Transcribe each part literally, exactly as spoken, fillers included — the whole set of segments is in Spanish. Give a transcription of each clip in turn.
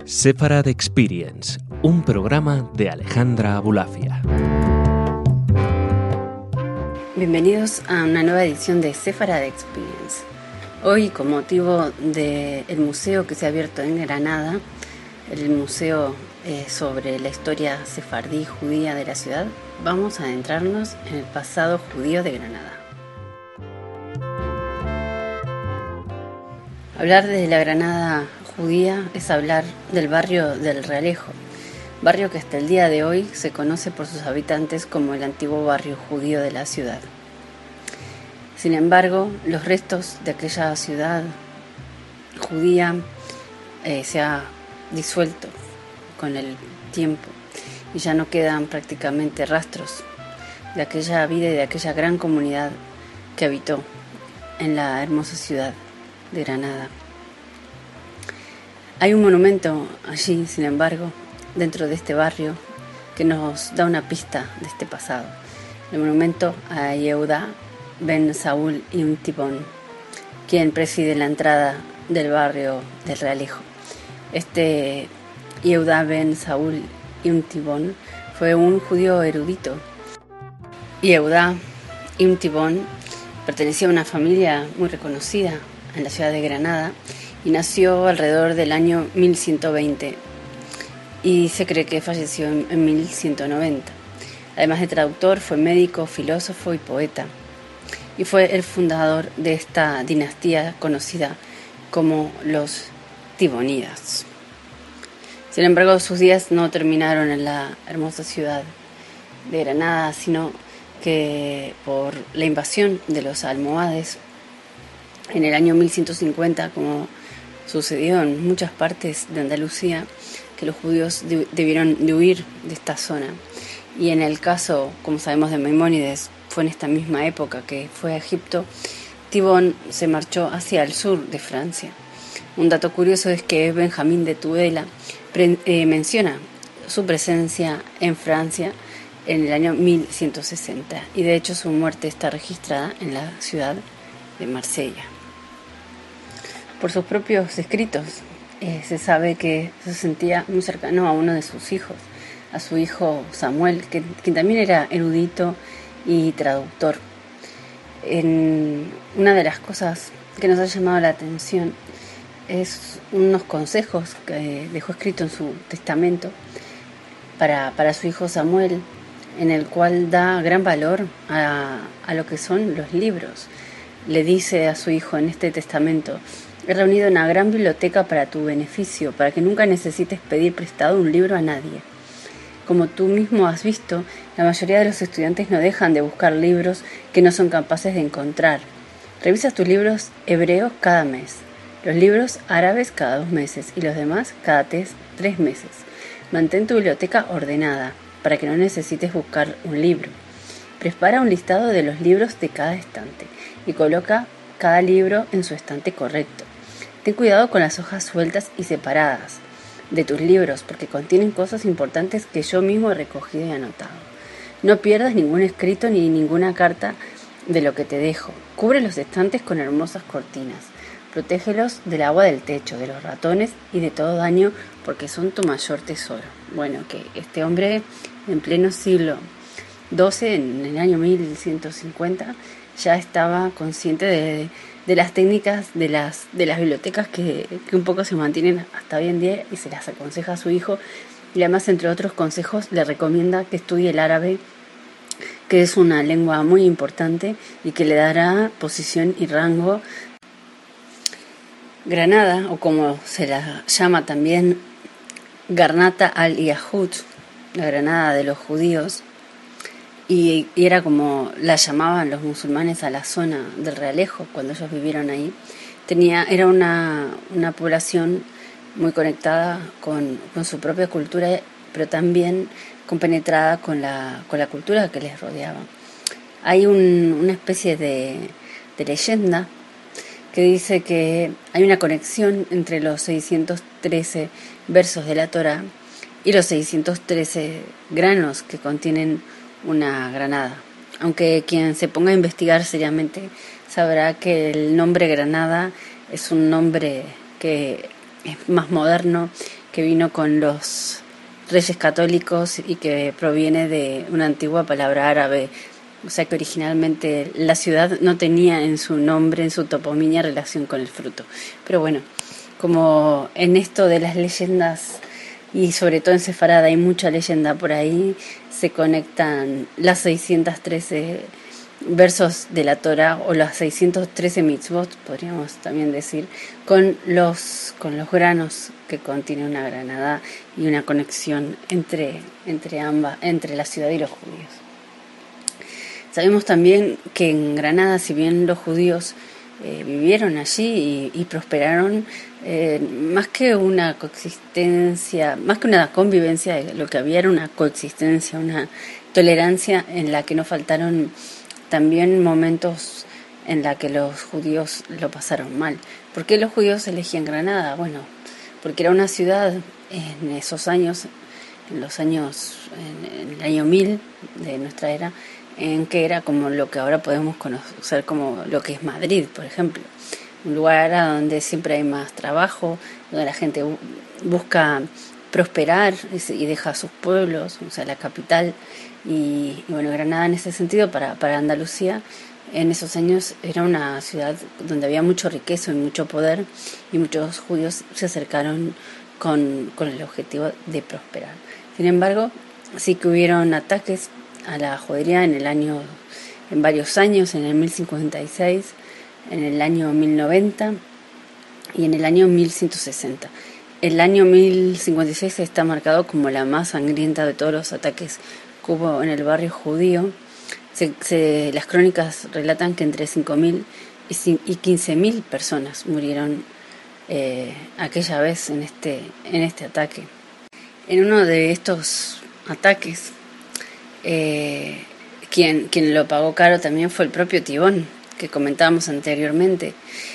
Sefarad Experience, un programa de Alejandra Abulafia. Bienvenidos a una nueva edición de Sefarad Experience. Hoy, con motivo del museo que se ha abierto en Granada, el museo eh, sobre la historia sefardí judía de la ciudad, vamos a adentrarnos en el pasado judío de Granada. Hablar de la Granada judía es hablar del barrio del Realejo, barrio que hasta el día de hoy se conoce por sus habitantes como el antiguo barrio judío de la ciudad. Sin embargo, los restos de aquella ciudad judía eh, se ha disuelto con el tiempo y ya no quedan prácticamente rastros de aquella vida y de aquella gran comunidad que habitó en la hermosa ciudad de Granada. Hay un monumento allí, sin embargo, dentro de este barrio, que nos da una pista de este pasado. El monumento a Yehuda ben Saúl ibn Tibón, quien preside la entrada del barrio del Realejo. Este Yehuda ben Saúl ibn Tibón fue un judío erudito. Yehuda ibn Tibón pertenecía a una familia muy reconocida en la ciudad de Granada y nació alrededor del año mil ciento veinte y se cree que falleció en, en mil ciento noventa. Además de traductor, fue médico, filósofo y poeta, y fue el fundador de esta dinastía conocida como los Tibonidas. Sin embargo, sus días no terminaron en la hermosa ciudad de Granada, sino que por la invasión de los almohades en el año mil ciento cincuenta, como sucedió en muchas partes de Andalucía, que los judíos de, debieron de huir de esta zona. Y en el caso, como sabemos, de Maimónides, fue en esta misma época que fue a Egipto. Tibón se marchó hacia el sur de Francia. Un dato curioso es que Benjamín de Tudela pre, eh, menciona su presencia en Francia en el año mil ciento sesenta, y de hecho su muerte está registrada en la ciudad de Marsella. Por sus propios escritos eh, se sabe que se sentía muy cercano a uno de sus hijos, a su hijo Samuel, que, que también era erudito y traductor. En una de las cosas que nos ha llamado la atención es unos consejos que dejó escrito en su testamento para, para su hijo Samuel, en el cual da gran valor a, a lo que son los libros. Le dice a su hijo en este testamento: he reunido una gran biblioteca para tu beneficio, para que nunca necesites pedir prestado un libro a nadie. Como tú mismo has visto, la mayoría de los estudiantes no dejan de buscar libros que no son capaces de encontrar. Revisas tus libros hebreos cada mes, los libros árabes cada dos meses y los demás cada tres, tres meses. Mantén tu biblioteca ordenada, para que no necesites buscar un libro. Prepara un listado de los libros de cada estante y coloca cada libro en su estante correcto. Ten cuidado con las hojas sueltas y separadas de tus libros, porque contienen cosas importantes que yo mismo he recogido y anotado. No pierdas ningún escrito ni ninguna carta de lo que te dejo. Cubre los estantes con hermosas cortinas. Protégelos del agua del techo, de los ratones y de todo daño, porque son tu mayor tesoro. Bueno, que este hombre en pleno siglo doce, en el año mil ciento cincuenta, ya estaba consciente de, de las técnicas de las, de las bibliotecas que, que un poco se mantienen hasta hoy en día, y se las aconseja a su hijo. Y además, entre otros consejos, le recomienda que estudie el árabe, que es una lengua muy importante y que le dará posición y rango. Granada, o como se la llama también, Garnata al-Yahud, la Granada de los judíos, y, y era como la llamaban los musulmanes a la zona del Realejo cuando ellos vivieron ahí. Tenía, era una, una población muy conectada con, con su propia cultura, pero también compenetrada con la, con la cultura que les rodeaba. Hay un, una especie de, de leyenda que dice que hay una conexión entre los seiscientos trece versos de la Torá y los seiscientos trece granos que contienen una granada. Aunque quien se ponga a investigar seriamente sabrá que el nombre Granada es un nombre que es más moderno que vino con los reyes católicos y que proviene de una antigua palabra árabe. O sea que originalmente la ciudad no tenía en su nombre, en su toponimia, relación con el fruto. Pero bueno, como en esto de las leyendas, y sobre todo en Sefarad hay mucha leyenda por ahí, se conectan las seiscientos trece versos de la Torah o las seiscientos trece mitzvot, podríamos también decir, con los, con los granos que contiene una granada y una conexión entre, entre ambas, entre la ciudad y los judíos. Sabemos también que en Granada, si bien los judíos eh, vivieron allí y, y prosperaron, eh, más que una coexistencia, más que una convivencia, lo que había era una coexistencia, una tolerancia en la que no faltaron también momentos en la que los judíos lo pasaron mal. ¿Por qué los judíos elegían Granada? Bueno, porque era una ciudad en esos años, en los años, en, en el año mil de nuestra era, en que era como lo que ahora podemos conocer como lo que es Madrid, por ejemplo. Un lugar donde siempre hay más trabajo, donde la gente busca prosperar y deja sus pueblos, o sea, la capital. Y, y bueno, Granada en ese sentido, para, para Andalucía, en esos años era una ciudad donde había mucho riqueza y mucho poder, y muchos judíos se acercaron con, con el objetivo de prosperar. Sin embargo, sí que hubieron ataques a la judería en el año, en varios años, en el mil cincuenta y seis, en el año mil noventa y en el año mil ciento sesenta. El año mil cincuenta y seis está marcado como la más sangrienta de todos los ataques que hubo en el barrio judío. Se, se, las crónicas relatan que entre cinco mil y quince mil personas murieron eh, aquella vez en este, en este ataque. En uno de estos ataques, Eh, quien, quien lo pagó caro también fue el propio Tibón, que comentábamos anteriormente.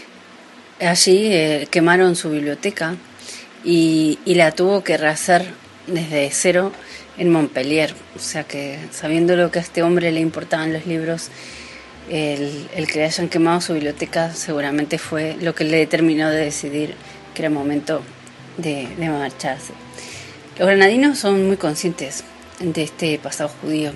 Allí eh, quemaron su biblioteca y, y la tuvo que rehacer desde cero en Montpellier. O sea que, sabiendo lo que a este hombre le importaban los libros, el, el que le hayan quemado su biblioteca seguramente fue lo que le determinó de decidir que era momento de, de marcharse. Los granadinos son muy conscientes de este pasado judío.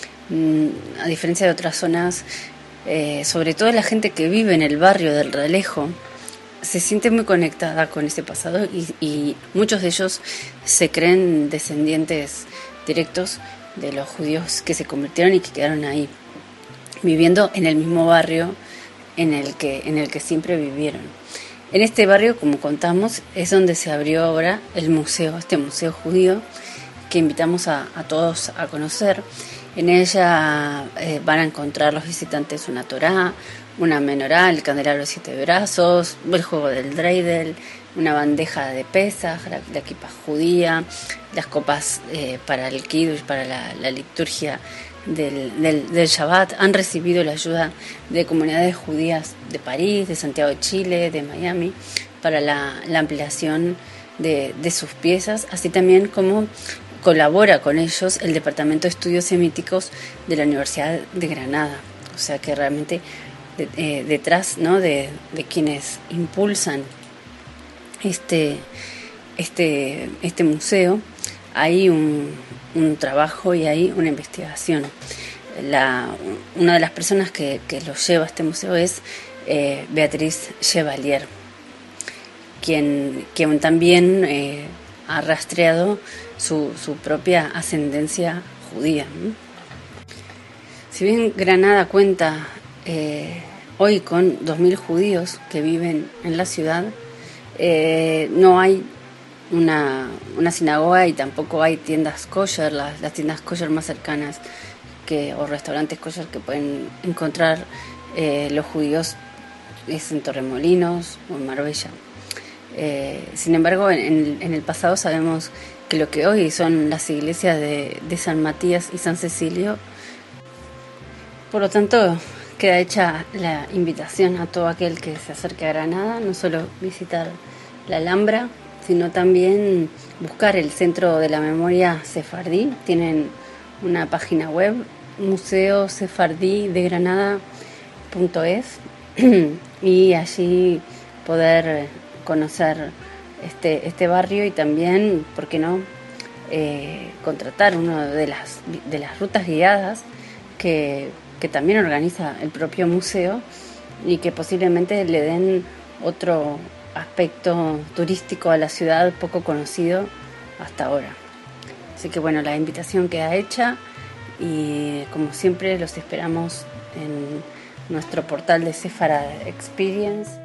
A diferencia de otras zonas, eh, sobre todo la gente que vive en el barrio del Realejo, se siente muy conectada con ese pasado y, y muchos de ellos se creen descendientes directos de los judíos que se convirtieron y que quedaron ahí, viviendo en el mismo barrio en el que, en el que siempre vivieron. En este barrio, como contamos, es donde se abrió ahora el museo, este museo judío, que invitamos a, a todos a conocer. En ella eh, van a encontrar los visitantes una Torá, una menorá, el candelabro de siete brazos, el juego del dreidel, una bandeja de Pesaj, la, la equipa judía, las copas eh, para el kiddush, para la, la liturgia del, del, del Shabbat. Han recibido la ayuda de comunidades judías de París, de Santiago de Chile, de Miami, para la, la ampliación de, de sus piezas, así también como colabora con ellos el Departamento de Estudios Semíticos de la Universidad de Granada. O sea que realmente de, eh, detrás, ¿no?, de, de quienes impulsan este, este, este museo hay un, un trabajo y hay una investigación. La, una de las personas que, que lo lleva a este museo es eh, Beatriz Chevalier, quien, quien también eh, ha rastreado su, su propia ascendencia judía. Si bien Granada cuenta eh, hoy con dos mil judíos que viven en la ciudad, eh, no hay una, una sinagoga y tampoco hay tiendas kosher. Las, las tiendas kosher más cercanas que, o restaurantes kosher que pueden encontrar eh, los judíos es en Torremolinos o en Marbella. Eh, sin embargo, en, en el pasado sabemos que lo que hoy son las iglesias de, de San Matías y San Cecilio. Por lo tanto, queda hecha la invitación a todo aquel que se acerque a Granada, no solo visitar la Alhambra, sino también buscar el Centro de la Memoria Sefardí. Tienen una página web, museo sefardí de granada punto es, y allí poder conocer este, este barrio y también, ¿por qué no?, eh, contratar una de las, de las rutas guiadas que, que también organiza el propio museo y que posiblemente le den otro aspecto turístico a la ciudad poco conocido hasta ahora. Así que bueno, la invitación queda hecha y como siempre los esperamos en nuestro portal de Sephara Experience.